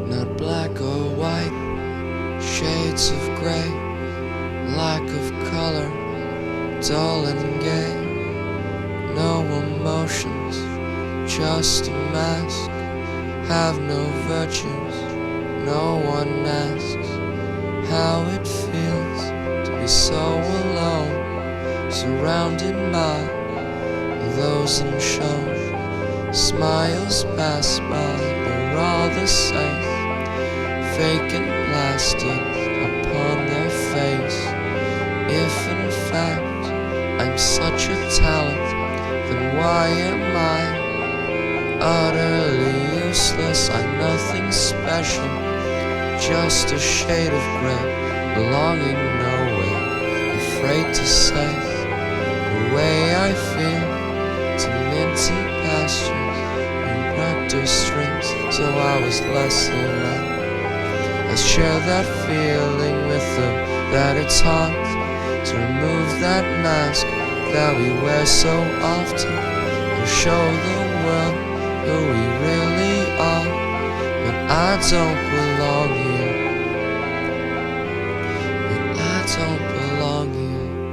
Not black or white, shades of gray, lack of color, dull and gay. No emotions, just a mask. Have no virtues, no one asks how it feels to be so alone, surrounded by those unshown. Smiles pass by, they're all the same, fake and plastered upon their face. If in fact I'm such a talent, then why am I utterly useless? I'm nothing special, just a shade of gray, belonging nowhere, afraid to say the way I feel to minty pastures and practice strings. So I was less alone. I share that feeling with them, that it's hard to remove that mask that we wear so often, and show the world who we really are. But I don't belong here, but I don't belong here.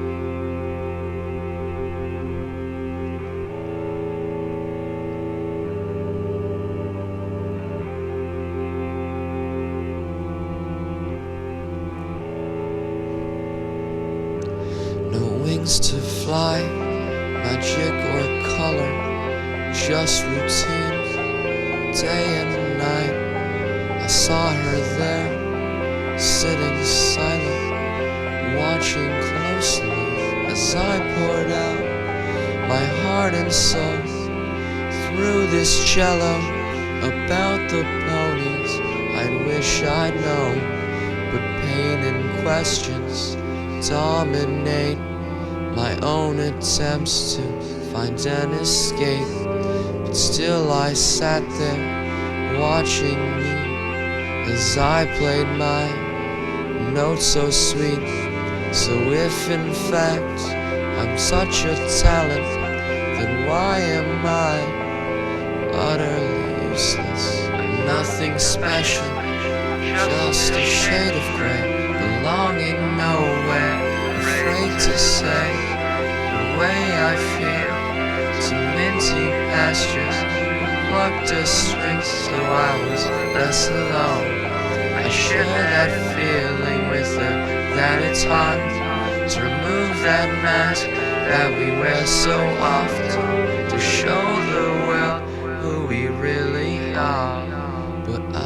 No wings to fly, magic or color, just routine, day and night. I saw her there, sitting silent, watching closely as I poured out my heart and soul through this cello about the ponies I'd wish I'd known. But pain and questions dominate my own attempts to find an escape. But still I sat there watching me as I played my notes so sweet. So if in fact I'm such a talent, then why am I utterly useless? I'm nothing special, just a shade of gray, belonging nowhere, afraid to say the way I feel to minty pastures, plucked a string. So I was less alone. I share that feeling with her, that it's hard to remove that mask that we wear so often, to show the world who we really are. But